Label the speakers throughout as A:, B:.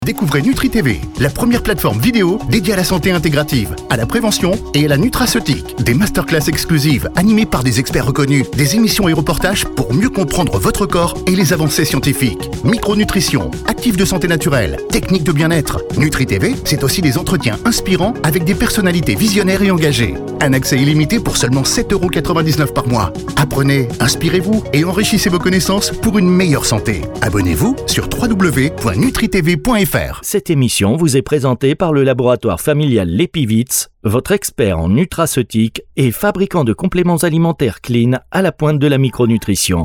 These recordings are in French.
A: Découvrez NutriTV, la première plateforme vidéo dédiée à la santé intégrative, à la prévention et à la nutraceutique. Des masterclass exclusives animées par des experts reconnus, des émissions et reportages pour mieux comprendre votre corps et les avancées scientifiques. Micronutrition, actifs de santé naturelle, techniques de bien-être. NutriTV, c'est aussi des entretiens inspirants avec des personnalités visionnaires et engagées. Un accès illimité pour seulement 7,99 € par mois. Apprenez, inspirez-vous et enrichissez vos connaissances pour une meilleure santé. Abonnez-vous sur www.nutritv.fr.
B: Cette émission vous est présentée par le laboratoire familial Lepivitz, votre expert en nutraceutique et fabricant de compléments alimentaires clean à la pointe de la micronutrition.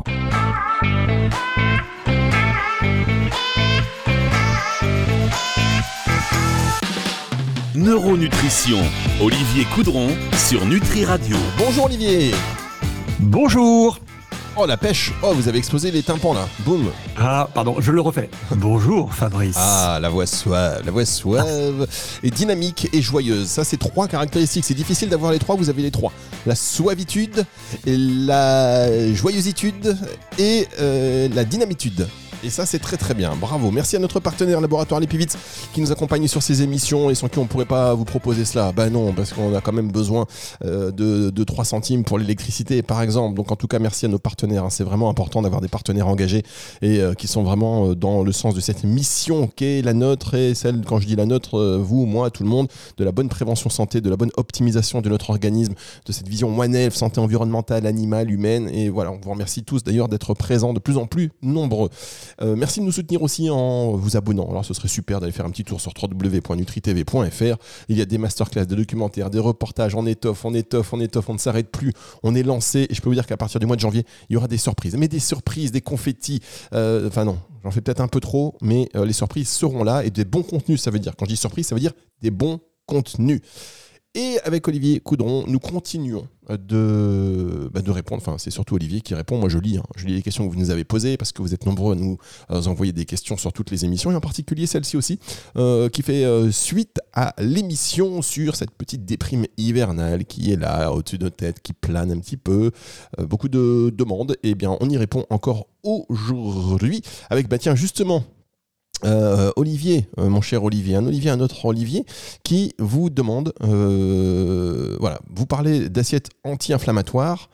C: Neuronutrition, Olivier Coudron sur Nutri Radio.
D: Bonjour Olivier.
E: Bonjour.
D: Oh la pêche, oh vous avez explosé les tympans là, boum.
E: Ah pardon, je le refais. Bonjour Fabrice.
D: Ah la voix suave et dynamique et joyeuse. Ça c'est 3 caractéristiques, c'est difficile d'avoir les 3, vous avez les 3. La suavitude, la joyeusitude et la dynamitude. Et ça c'est très très bien, bravo. Merci à notre partenaire laboratoire Lepivitz qui nous accompagne sur ces émissions et sans qui on ne pourrait pas vous proposer cela. Ben non, parce qu'on a quand même besoin de 3 centimes pour l'électricité par exemple. Donc en tout cas merci à nos partenaires, c'est vraiment important d'avoir des partenaires engagés et qui sont vraiment dans le sens de cette mission qu'est la nôtre et celle, quand je dis la nôtre, vous, moi, tout le monde, de la bonne prévention santé, de la bonne optimisation de notre organisme, de cette vision One Health, santé environnementale, animale, humaine. Et voilà, on vous remercie tous d'ailleurs d'être présents de plus en plus nombreux. Merci de nous soutenir aussi en vous abonnant. Alors ce serait super d'aller faire un petit tour sur www.nutritv.fr. Il y a des masterclass, des documentaires, des reportages, on étoffe, on ne s'arrête plus, on est lancé et je peux vous dire qu'à partir du mois de janvier, il y aura des surprises. Mais des surprises, des confettis, enfin non, j'en fais peut-être un peu trop, mais les surprises seront là et des bons contenus, ça veut dire, quand je dis surprise, ça veut dire des bons contenus. Et avec Olivier Coudron, nous continuons de répondre. Enfin, c'est surtout Olivier qui répond. Moi, je lis les questions que vous nous avez posées parce que vous êtes nombreux à nous envoyer des questions sur toutes les émissions et en particulier celle-ci aussi qui fait suite à l'émission sur cette petite déprime hivernale qui est là au-dessus de notre tête, qui plane un petit peu. Beaucoup de demandes. Et bien, on y répond encore aujourd'hui avec, tiens, justement, Olivier, mon cher Olivier, un autre Olivier qui vous demande, voilà, vous parlez d'assiettes anti-inflammatoires.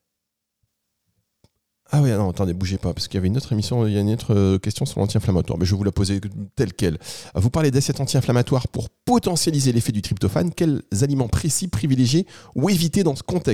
D: Ah oui, non, attendez, bougez pas, parce qu'il y avait une autre émission, il y a une autre question sur l'anti-inflammatoire, mais je vais vous la poser telle quelle. Vous parlez d'assiettes anti-inflammatoires pour potentialiser l'effet du tryptophane. Quels aliments précis privilégier ou éviter dans ce contexte ?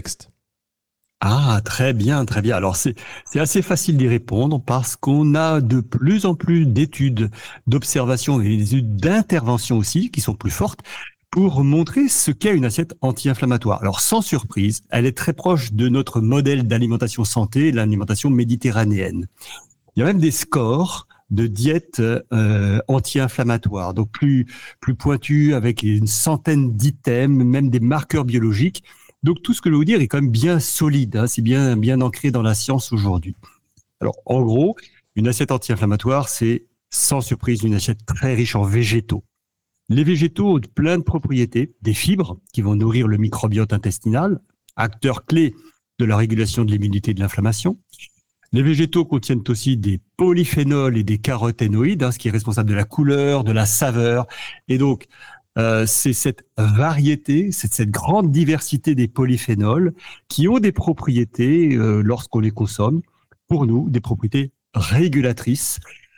E: Ah, très bien, très bien. Alors, c'est assez facile d'y répondre parce qu'on a de plus en plus d'études, d'observations et des études d'intervention aussi qui sont plus fortes pour montrer ce qu'est une assiette anti-inflammatoire. Alors, sans surprise, elle est très proche de notre modèle d'alimentation santé, l'alimentation méditerranéenne. Il y a même des scores de diète anti-inflammatoire, donc plus pointus avec une centaine d'items, même des marqueurs biologiques. Donc, tout ce que je veux vous dire est quand même bien solide, c'est bien ancré dans la science aujourd'hui. Alors, en gros, une assiette anti-inflammatoire, c'est sans surprise une assiette très riche en végétaux. Les végétaux ont plein de propriétés, des fibres qui vont nourrir le microbiote intestinal, acteurs clés de la régulation de l'immunité et de l'inflammation. Les végétaux contiennent aussi des polyphénols et des caroténoïdes, ce qui est responsable de la couleur, de la saveur. Et donc, c'est cette variété, c'est cette grande diversité des polyphénols qui ont des propriétés, lorsqu'on les consomme, pour nous, des propriétés régulatrices,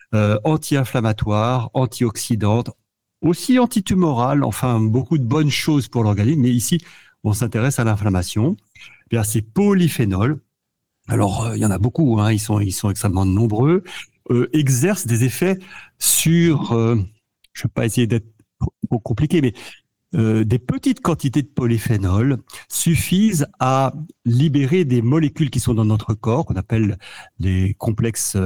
E: anti-inflammatoires, antioxydantes, aussi antitumorales, enfin beaucoup de bonnes choses pour l'organisme. Mais ici, on s'intéresse à l'inflammation. Eh bien, ces polyphénols, alors il y en a beaucoup, ils sont extrêmement nombreux, exercent des effets sur, je ne vais pas essayer d'être trop compliqué, mais des petites quantités de polyphénol suffisent à libérer des molécules qui sont dans notre corps, qu'on appelle les complexes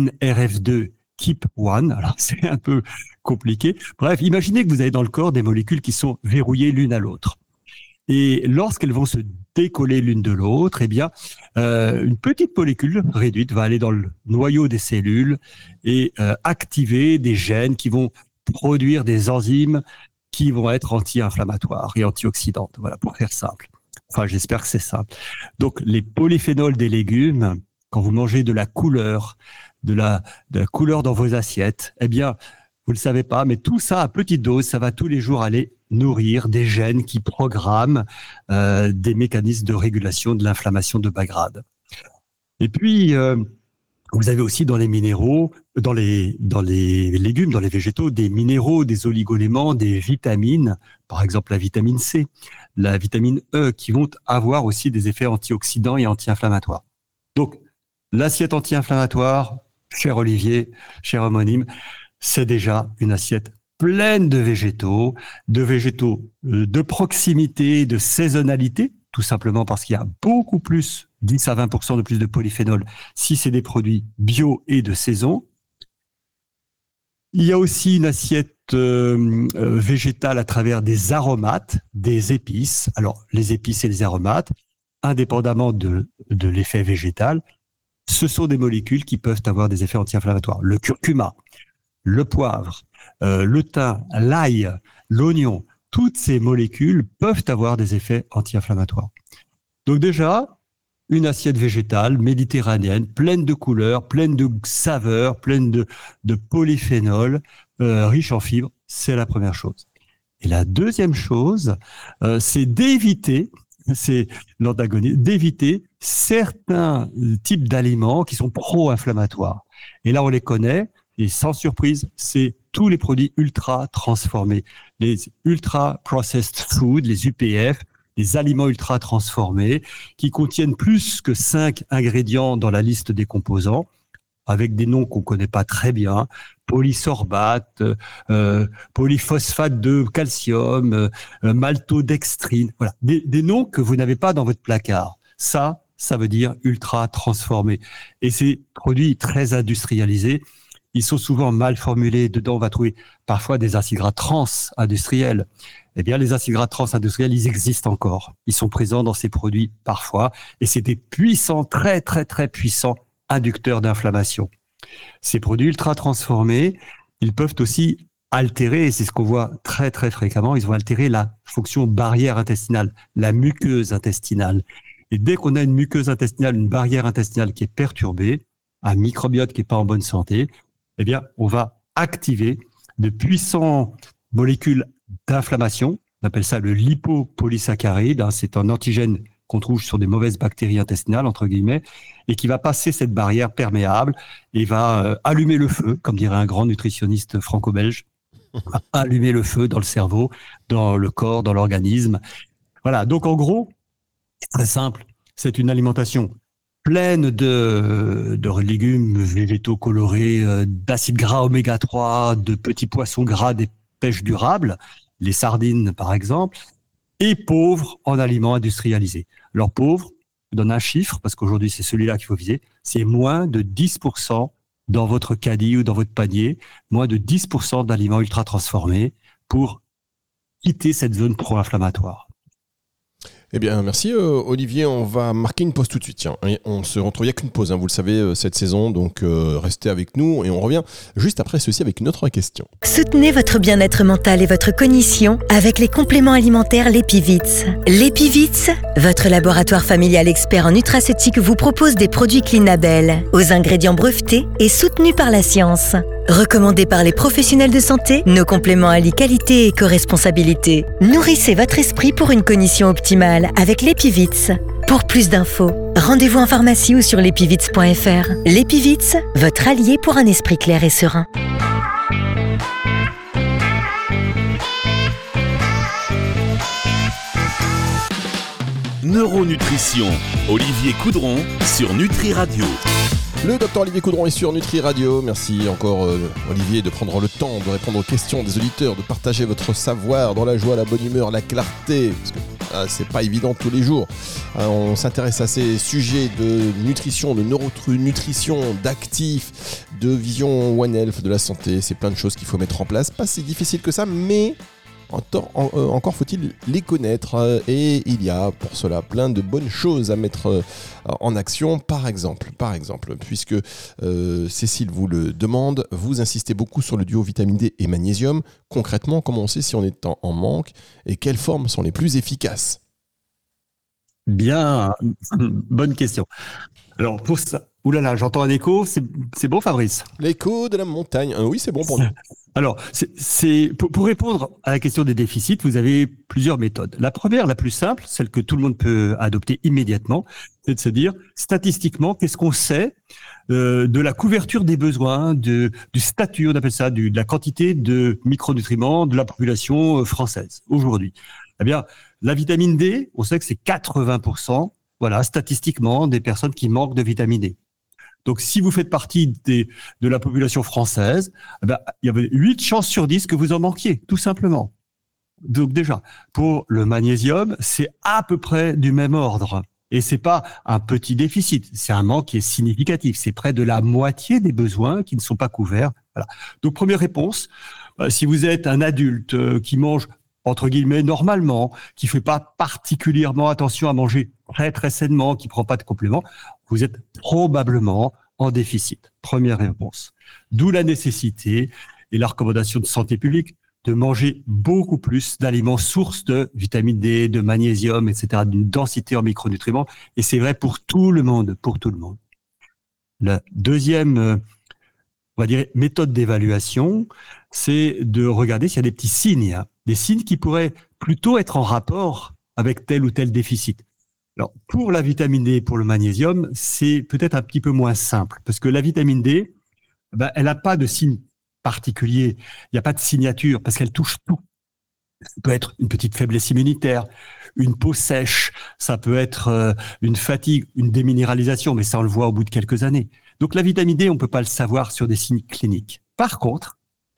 E: NRF2 Keep One. Alors, c'est un peu compliqué. Bref, imaginez que vous avez dans le corps des molécules qui sont verrouillées l'une à l'autre. Et lorsqu'elles vont se décoller l'une de l'autre, eh bien, une petite molécule réduite va aller dans le noyau des cellules et activer des gènes qui vont produire des enzymes qui vont être anti-inflammatoires et antioxydantes. Voilà, pour faire simple. Enfin, j'espère que c'est simple. Donc, les polyphénols des légumes, quand vous mangez de la couleur, de la couleur dans vos assiettes, eh bien, Vous le savez pas, mais tout ça à petite dose, ça va tous les jours aller nourrir des gènes qui programment des mécanismes de régulation de l'inflammation de bas grade. Et puis, vous avez aussi dans les minéraux, dans les légumes, dans les végétaux, des minéraux, des oligoéléments, des vitamines, par exemple la vitamine C, la vitamine E, qui vont avoir aussi des effets antioxydants et anti-inflammatoires. Donc, l'assiette anti-inflammatoire, cher Olivier, cher homonyme, c'est déjà une assiette pleine de végétaux de proximité, de saisonnalité, tout simplement parce qu'il y a beaucoup plus, 10 à 20% de plus de polyphénol si c'est des produits bio et de saison. Il y a aussi une assiette végétale à travers des aromates, des épices. Alors, les épices et les aromates, indépendamment de l'effet végétal, ce sont des molécules qui peuvent avoir des effets anti-inflammatoires. Le curcuma, le poivre, le thym, l'ail, l'oignon, toutes ces molécules peuvent avoir des effets anti-inflammatoires. Donc déjà, une assiette végétale méditerranéenne, pleine de couleurs, pleine de saveurs, pleine de polyphénol, riche en fibres, c'est la première chose. Et la deuxième chose, c'est d'éviter certains types d'aliments qui sont pro-inflammatoires. Et là, on les connaît, et sans surprise, c'est tous les produits ultra transformés, les ultra processed food, les UPF, les aliments ultra transformés, qui contiennent plus que 5 ingrédients dans la liste des composants, avec des noms qu'on connaît pas très bien, polysorbate, polyphosphate de calcium, maltodextrine, voilà, des noms que vous n'avez pas dans votre placard. Ça veut dire ultra transformé. Et ces produits très industrialisés, ils sont souvent mal formulés. Dedans, on va trouver parfois des acides gras trans industriels. Eh bien, les acides gras trans industriels, ils existent encore. Ils sont présents dans ces produits parfois, et c'est des puissants, très, très, très puissants inducteurs d'inflammation. Ces produits ultra transformés, ils peuvent aussi altérer, et c'est ce qu'on voit très, très fréquemment, ils vont altérer la fonction barrière intestinale, la muqueuse intestinale. Et dès qu'on a une muqueuse intestinale, une barrière intestinale qui est perturbée, un microbiote qui n'est pas en bonne santé, eh bien, on va activer de puissants molécules d'inflammation. On appelle ça le lipopolysaccharide. C'est un antigène qu'on trouve sur des mauvaises bactéries intestinales, entre guillemets, et qui va passer cette barrière perméable et va allumer le feu, comme dirait un grand nutritionniste franco-belge, allumer le feu dans le cerveau, dans le corps, dans l'organisme. Voilà. Donc, en gros, c'est très simple. C'est une alimentation pleine de légumes végétaux colorés, d'acides gras oméga 3, de petits poissons gras des pêches durables, les sardines par exemple, et pauvre en aliments industrialisés. Alors pauvre, je donne un chiffre, parce qu'aujourd'hui c'est celui-là qu'il faut viser, c'est moins de 10% dans votre caddie ou dans votre panier, moins de 10% d'aliments ultra transformés pour quitter cette zone pro-inflammatoire.
D: Eh bien, merci Olivier. On va marquer une pause tout de suite. Tiens, et on se retrouve, il n'y a qu'une pause, vous le savez, cette saison. Donc, restez avec nous et on revient juste après ceci avec une autre question.
F: Soutenez votre bien-être mental et votre cognition avec les compléments alimentaires L'Epivits. L'Epivits, votre laboratoire familial expert en nutraceutique, vous propose des produits Clean Label aux ingrédients brevetés et soutenus par la science. Recommandés par les professionnels de santé, nos compléments allient qualité et éco-responsabilité. Nourrissez votre esprit pour une cognition optimale avec L'Epivits. Pour plus d'infos, rendez-vous en pharmacie ou sur lepivits.fr. L'Epivits, votre allié pour un esprit clair et serein.
C: Neuronutrition, Olivier Coudron sur Nutri Radio.
D: Le docteur Olivier Coudron est sur Nutri Radio. Merci encore Olivier de prendre le temps de répondre aux questions des auditeurs, de partager votre savoir dans la joie, la bonne humeur, la clarté, parce que c'est pas évident tous les jours. On s'intéresse à ces sujets de nutrition, de neuronutrition, d'actifs, de vision One Health, de la santé. C'est plein de choses qu'il faut mettre en place. Pas si difficile que ça, mais encore faut-il les connaître, et il y a pour cela plein de bonnes choses à mettre en action. Par exemple, puisque Cécile vous le demande, vous insistez beaucoup sur le duo vitamine D et magnésium. Concrètement, comment on sait si on est en manque et quelles formes sont les plus efficaces ?
E: Bien, bonne question. Alors pour ça, Ouh là là, j'entends un écho. C'est bon, Fabrice?
D: L'écho de la montagne. Oui, c'est bon pour nous.
E: Alors, pour répondre à la question des déficits, vous avez plusieurs méthodes. La première, la plus simple, celle que tout le monde peut adopter immédiatement, c'est de se dire, statistiquement, qu'est-ce qu'on sait de la couverture des besoins, du statut, on appelle ça, de la quantité de micronutriments de la population française aujourd'hui. Eh bien, la vitamine D, on sait que c'est 80%, voilà, statistiquement, des personnes qui manquent de vitamine D. Donc, si vous faites partie de la population française, eh ben, il y avait 8 chances sur 10 que vous en manquiez, tout simplement. Donc déjà, pour le magnésium, c'est à peu près du même ordre. Et c'est pas un petit déficit, c'est un manque qui est significatif. C'est près de la moitié des besoins qui ne sont pas couverts. Voilà. Donc, première réponse, si vous êtes un adulte qui mange entre guillemets normalement, qui fait pas particulièrement attention à manger très très sainement, qui prend pas de compléments, vous êtes probablement en déficit. Première réponse. D'où la nécessité et la recommandation de santé publique de manger beaucoup plus d'aliments sources de vitamine D, de magnésium, etc., d'une densité en micronutriments. Et c'est vrai pour tout le monde, pour tout le monde. La deuxième, on va dire, méthode d'évaluation, c'est de regarder s'il y a des petits signes, des signes qui pourraient plutôt être en rapport avec tel ou tel déficit. Alors, pour la vitamine D et pour le magnésium, c'est peut-être un petit peu moins simple, parce que la vitamine D, elle n'a pas de signe particulier, il n'y a pas de signature, parce qu'elle touche tout. Ça peut être une petite faiblesse immunitaire, une peau sèche, ça peut être une fatigue, une déminéralisation, mais ça on le voit au bout de quelques années. Donc la vitamine D, on ne peut pas le savoir sur des signes cliniques. Par contre,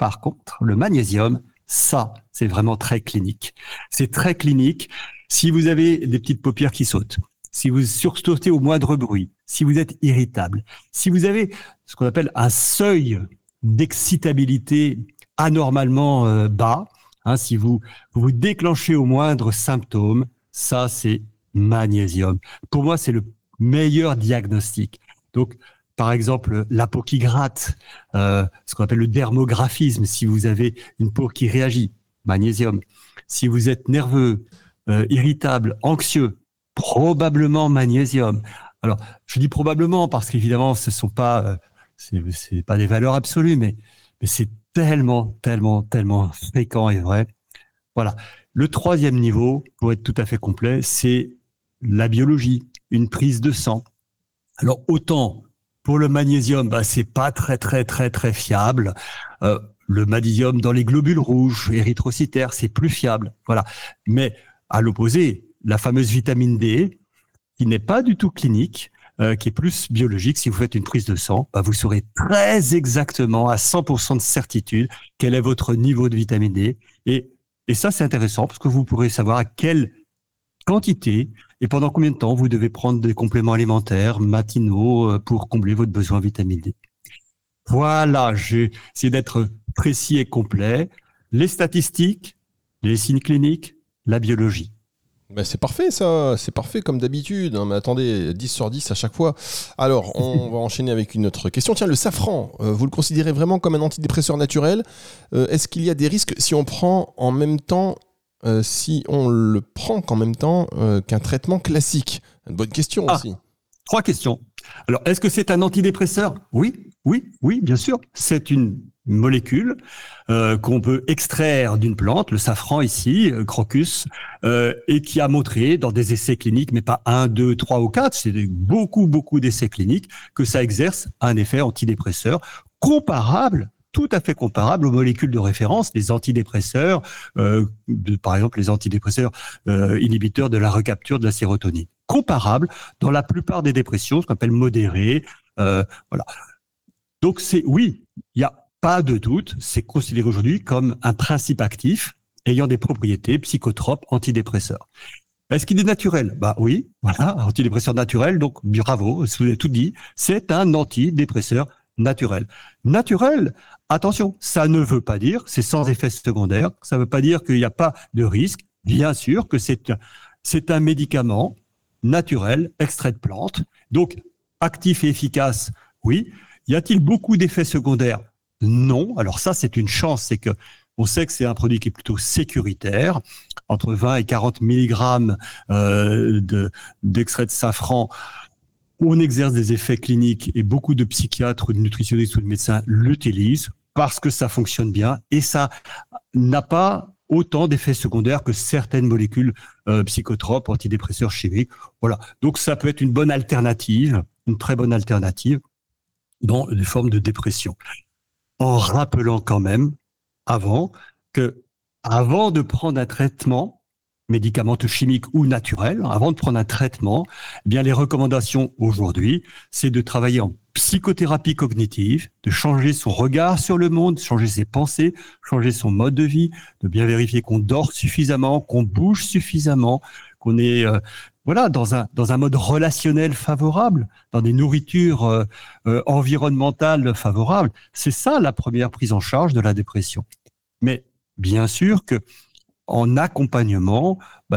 E: le magnésium, ça, c'est vraiment très clinique. C'est très clinique. Si vous avez des petites paupières qui sautent, si vous sursautez au moindre bruit, si vous êtes irritable, si vous avez ce qu'on appelle un seuil d'excitabilité anormalement bas, si vous déclenchez au moindre symptôme, ça, c'est magnésium. Pour moi, c'est le meilleur diagnostic. Donc, par exemple, la peau qui gratte, ce qu'on appelle le dermographisme, si vous avez une peau qui réagit, magnésium. Si vous êtes nerveux, irritable, anxieux, probablement magnésium. Alors, je dis probablement parce qu'évidemment, ce sont pas, c'est pas des valeurs absolues, mais c'est tellement fréquent et vrai. Voilà. Le troisième niveau, pour être tout à fait complet, c'est la biologie, une prise de sang. Alors, autant pour le magnésium, c'est pas très fiable. Le magnésium dans les globules rouges, érythrocytaires, c'est plus fiable. Voilà. Mais à l'opposé, la fameuse vitamine D, qui n'est pas du tout clinique, qui est plus biologique, si vous faites une prise de sang, vous saurez très exactement, à 100% de certitude, quel est votre niveau de vitamine D. Et ça, c'est intéressant parce que vous pourrez savoir à quelle quantité et pendant combien de temps vous devez prendre des compléments alimentaires matinaux pour combler votre besoin en vitamine D. Voilà, j'ai essayé d'être précis et complet. Les statistiques, les signes cliniques, la biologie.
D: C'est parfait ça, c'est parfait comme d'habitude, mais attendez, 10 sur 10 à chaque fois. Alors, on va enchaîner avec une autre question. Tiens, le safran, vous le considérez vraiment comme un antidépresseur naturel ? Est-ce qu'il y a des risques si on prend en même temps, qu'un traitement classique ? Une bonne question aussi.
E: 3 questions. Alors, est-ce que c'est un antidépresseur ? Oui, bien sûr. C'est une molécule qu'on peut extraire d'une plante, le safran ici, Crocus, et qui a montré dans des essais cliniques, mais pas 1, 2, 3 ou 4, c'est beaucoup d'essais cliniques, que ça exerce un effet antidépresseur comparable, tout à fait comparable aux molécules de référence, les antidépresseurs, par exemple les antidépresseurs inhibiteurs de la recapture de la sérotonine. Comparable dans la plupart des dépressions, ce qu'on appelle modérées. Voilà. Donc oui, il n'y a pas de doute, c'est considéré aujourd'hui comme un principe actif ayant des propriétés psychotropes antidépresseurs. Est-ce qu'il est naturel ? Oui, voilà, antidépresseur naturel, donc bravo, vous avez tout dit, c'est un antidépresseur naturel. Naturel, attention, ça ne veut pas dire, c'est sans effet secondaire, ça ne veut pas dire qu'il n'y a pas de risque, bien sûr que c'est un médicament naturel, extrait de plante, donc actif et efficace, oui. Y a-t-il beaucoup d'effets secondaires ? Non. Alors ça, c'est une chance, c'est que on sait que c'est un produit qui est plutôt sécuritaire, entre 20 et 40 mg d'extrait de safran On exerce des effets cliniques et beaucoup de psychiatres, de nutritionnistes ou de médecins l'utilisent parce que ça fonctionne bien et ça n'a pas autant d'effets secondaires que certaines molécules psychotropes, antidépresseurs chimiques. Voilà. Donc ça peut être une bonne alternative, une très bonne alternative dans les formes de dépression. En rappelant quand même avant de prendre un traitement médicamenteux chimique ou naturel, avant de prendre un traitement, eh bien les recommandations aujourd'hui, c'est de travailler en psychothérapie cognitive, de changer son regard sur le monde, changer ses pensées, changer son mode de vie, de bien vérifier qu'on dort suffisamment, qu'on bouge suffisamment, qu'on est dans un mode relationnel favorable, dans des nourritures environnementales favorables. C'est ça la première prise en charge de la dépression. Mais bien sûr que en accompagnement,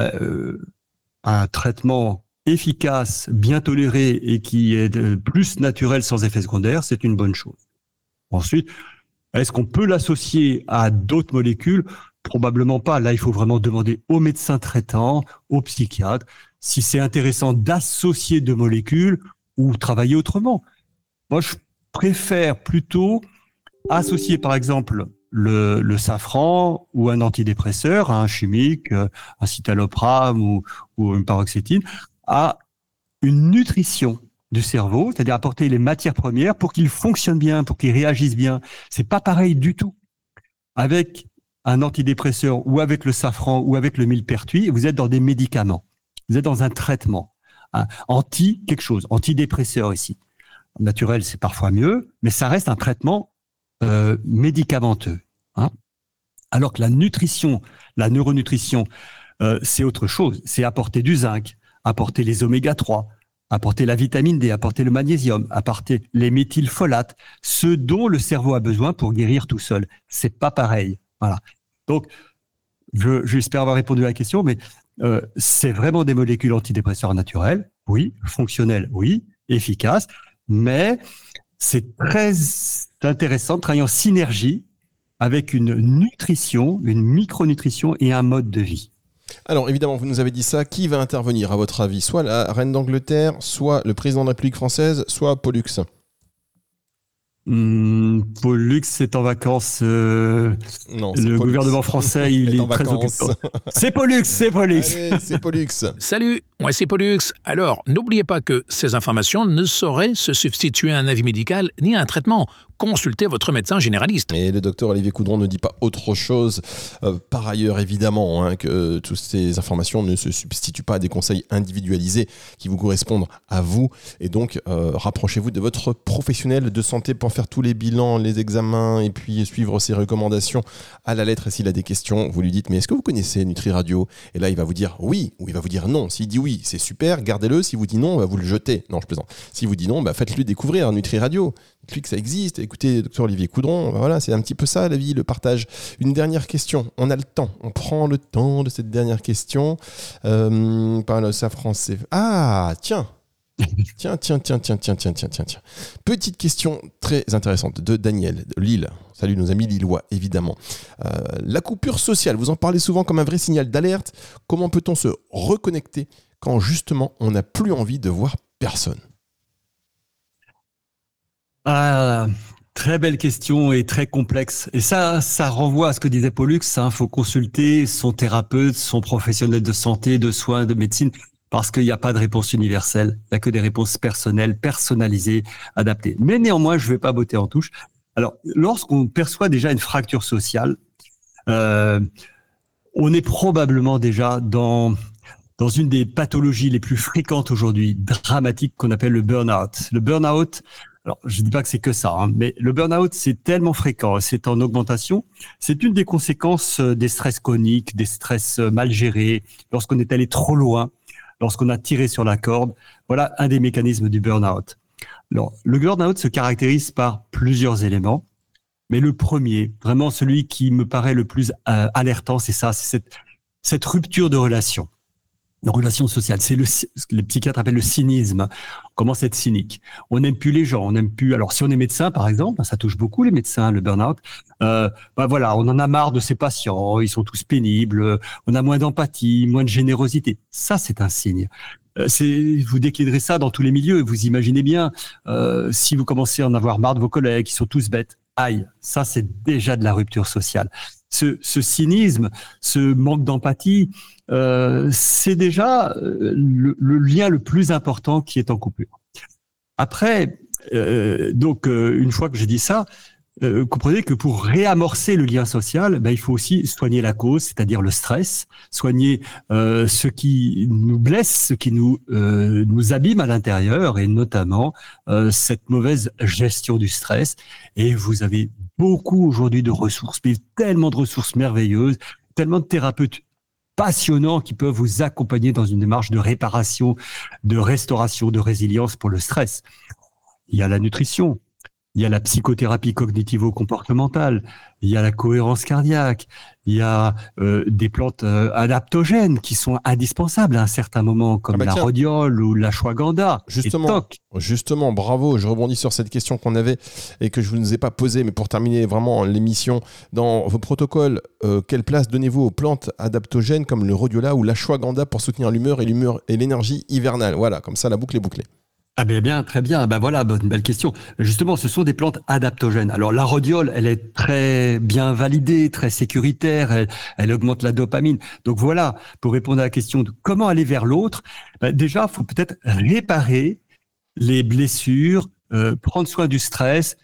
E: un traitement efficace, bien toléré et qui est plus naturel sans effet secondaire, c'est une bonne chose. Ensuite, est-ce qu'on peut l'associer à d'autres molécules ? Probablement pas. Là, il faut vraiment demander aux médecins traitants, aux psychiatres, si c'est intéressant d'associer deux molécules ou travailler autrement. Moi, je préfère plutôt associer, par exemple, le safran ou un antidépresseur, un chimique, un citalopram ou une paroxétine, à une nutrition du cerveau, c'est-à-dire apporter les matières premières pour qu'il fonctionne bien, pour qu'il réagisse bien. C'est pas pareil du tout. Avec un antidépresseur ou avec le safran ou avec le millepertuis, vous êtes dans des médicaments. Vous êtes dans un traitement. Quelque chose, antidépresseur ici. Naturel, c'est parfois mieux, mais ça reste un traitement médicamenteux. Alors que la nutrition, la neuronutrition, c'est autre chose. C'est apporter du zinc, apporter les oméga 3, apporter la vitamine D, apporter le magnésium, apporter les méthylfolates, ce dont le cerveau a besoin pour guérir tout seul. C'est pas pareil. Voilà. Donc, j'espère avoir répondu à la question, mais c'est vraiment des molécules antidépresseurs naturelles, oui, fonctionnelles, oui, efficaces, mais c'est très intéressant de travailler en synergie avec une nutrition, une micronutrition et un mode de vie.
D: Alors évidemment, vous nous avez dit ça. Qui va intervenir à votre avis ? Soit la reine d'Angleterre, soit le président de la République française, soit Pollux.
E: Pollux est en vacances.
D: Non,
E: le gouvernement français, il est très occupé. C'est Pollux.
D: Allez, c'est Pollux.
G: Salut, moi c'est Pollux. Alors, n'oubliez pas que ces informations ne sauraient se substituer à un avis médical ni à un traitement. Consultez votre médecin généraliste.
D: Et le docteur Olivier Coudron ne dit pas autre chose. Par ailleurs, évidemment, que toutes ces informations ne se substituent pas à des conseils individualisés qui vous correspondent à vous. Et donc, rapprochez-vous de votre professionnel de santé pour faire tous les bilans, les examens et puis suivre ses recommandations à la lettre. Et s'il a des questions, vous lui dites « Mais est-ce que vous connaissez Nutri Radio ?» Et là, il va vous dire « Oui » ou il va vous dire « Non ». S'il dit « Oui », c'est super, gardez-le. Si vous dit « Non », vous le jetez. Non, je plaisante. Si vous dit « Non », faites-lui découvrir Nutri Radio. Dites-lui que ça existe. Écoutez, docteur Olivier Coudron, voilà, c'est un petit peu ça la vie, le partage. Une dernière question, on a le temps, on prend le temps de cette dernière question. Par le safran, c'est... Ah, tiens. Petite question très intéressante de Daniel de Lille. Salut nos amis lillois, évidemment. La coupure sociale, vous en parlez souvent comme un vrai signal d'alerte. Comment peut-on se reconnecter quand justement on n'a plus envie de voir personne ?
E: Très belle question et très complexe. Et ça renvoie à ce que disait Pollux. Faut consulter son thérapeute, son professionnel de santé, de soins, de médecine, parce qu'il n'y a pas de réponse universelle. Il n'y a que des réponses personnelles, personnalisées, adaptées. Mais néanmoins, je ne vais pas botter en touche. Alors, lorsqu'on perçoit déjà une fracture sociale, on est probablement déjà dans une des pathologies les plus fréquentes aujourd'hui, dramatiques, qu'on appelle le burn-out. Le burn-out, alors je ne dis pas que c'est que ça, mais le burn-out, c'est tellement fréquent, c'est en augmentation. C'est une des conséquences des stress chroniques, des stress mal gérés, lorsqu'on est allé trop loin, lorsqu'on a tiré sur la corde. Voilà un des mécanismes du burn-out. Alors, le burn-out se caractérise par plusieurs éléments, mais le premier, vraiment celui qui me paraît le plus alertant, c'est ça, c'est cette rupture de relation. Une relation sociale, c'est ce que les psychiatres appellent le cynisme. On commence à être cynique. On n'aime plus les gens, on n'aime plus. Alors, si on est médecin, par exemple, ça touche beaucoup les médecins, le burn-out. Voilà, on en a marre de ces patients, ils sont tous pénibles, on a moins d'empathie, moins de générosité. Ça, c'est un signe. vous déclinerez ça dans tous les milieux. Vous imaginez bien, si vous commencez à en avoir marre de vos collègues qui sont tous bêtes, aïe, ça c'est déjà de la rupture sociale. Ce cynisme, ce manque d'empathie, c'est déjà le lien le plus important qui est en coupure. Après, une fois que j'ai dit ça, comprenez que pour réamorcer le lien social, il faut aussi soigner la cause, c'est-à-dire le stress, soigner ce qui nous blesse, ce qui nous abîme à l'intérieur, et notamment cette mauvaise gestion du stress. Et vous avez beaucoup aujourd'hui de ressources, mais tellement de ressources merveilleuses, tellement de thérapeutes passionnants qui peuvent vous accompagner dans une démarche de réparation, de restauration, de résilience pour le stress. Il y a la nutrition, il y a la psychothérapie cognitivo-comportementale, il y a la cohérence cardiaque, il y a des plantes adaptogènes qui sont indispensables à un certain moment, comme la rhodiole ou l'ashwagandha.
D: Justement, bravo, je rebondis sur cette question qu'on avait et que je ne vous ai pas posée, mais pour terminer vraiment l'émission, dans vos protocoles, quelle place donnez-vous aux plantes adaptogènes comme le rhodiola ou l'ashwagandha pour soutenir l'humeur et l'énergie hivernale? Voilà, comme ça la boucle est bouclée.
E: Ah bien, très bien. Voilà, une belle question. Justement, ce sont des plantes adaptogènes. Alors la rhodiole, elle est très bien validée, très sécuritaire, elle augmente la dopamine. Donc voilà, pour répondre à la question de comment aller vers l'autre, déjà, il faut peut-être réparer les blessures, prendre soin du stress,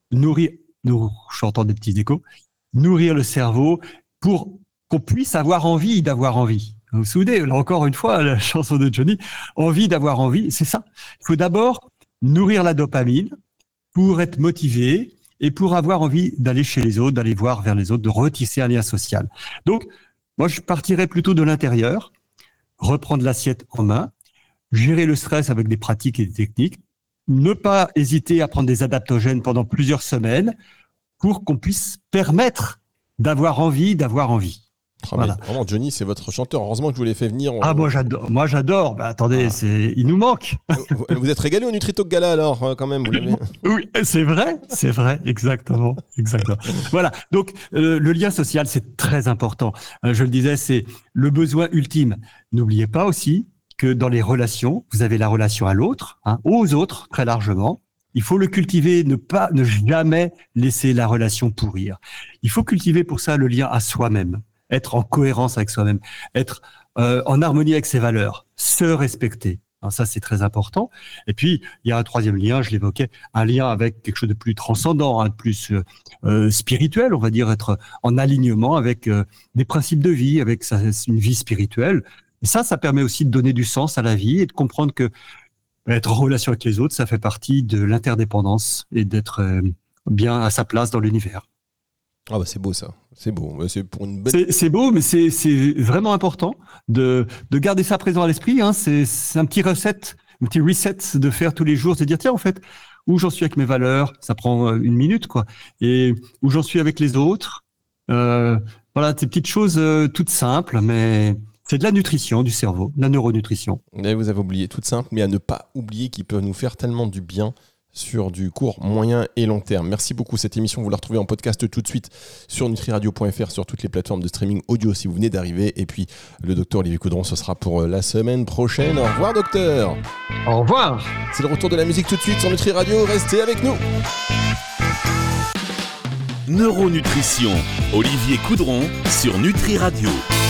E: j'entends des petits échos, nourrir le cerveau pour qu'on puisse avoir envie d'avoir envie. Vous vous souvenez, là encore une fois, la chanson de Johnny, envie d'avoir envie, c'est ça. Il faut d'abord nourrir la dopamine pour être motivé et pour avoir envie d'aller chez les autres, d'aller voir vers les autres, de retisser un lien social. Donc, moi, je partirais plutôt de l'intérieur, reprendre l'assiette en main, gérer le stress avec des pratiques et des techniques, ne pas hésiter à prendre des adaptogènes pendant plusieurs semaines pour qu'on puisse permettre d'avoir envie d'avoir envie.
D: Voilà. Vraiment, Johnny, c'est votre chanteur. Heureusement que je vous l'ai fait venir.
E: Moi, j'adore. Attendez, il nous manque.
D: Vous êtes régalé au Nutritalk Gala, alors, quand même.
E: Oui, c'est vrai. Exactement. Voilà. Donc, le lien social, c'est très important. Je le disais, c'est le besoin ultime. N'oubliez pas aussi que dans les relations, vous avez la relation à l'autre, aux autres, très largement. Il faut le cultiver, ne jamais laisser la relation pourrir. Il faut cultiver pour ça le lien à soi-même. Être en cohérence avec soi-même, être en harmonie avec ses valeurs, se respecter. Alors ça, c'est très important. Et puis, il y a un troisième lien, je l'évoquais, un lien avec quelque chose de plus transcendant, de plus spirituel, on va dire, être en alignement avec des principes de vie, avec une vie spirituelle. Et ça permet aussi de donner du sens à la vie et de comprendre que être en relation avec les autres, ça fait partie de l'interdépendance et d'être bien à sa place dans l'univers.
D: Ah c'est beau ça, c'est beau. C'est pour une belle...
E: c'est beau, mais c'est vraiment important de garder ça présent à l'esprit. C'est un petit reset de faire tous les jours, de dire tiens en fait où j'en suis avec mes valeurs, ça prend une minute quoi, et où j'en suis avec les autres. Voilà, ces petites choses toutes simples, mais c'est de la nutrition du cerveau, de la neuronutrition.
D: Et vous avez oublié, toute simple, mais à ne pas oublier qui peut nous faire tellement du bien sur du court, moyen et long terme. Merci beaucoup. Cette émission, vous la retrouvez en podcast tout de suite sur nutriradio.fr, sur toutes les plateformes de streaming audio si vous venez d'arriver. Et puis, le docteur Olivier Coudron, ce sera pour la semaine prochaine. Au revoir, docteur.
E: Au revoir.
D: C'est le retour de la musique tout de suite sur Nutri Radio. Restez avec nous.
C: Neuronutrition, Olivier Coudron sur Nutri Radio.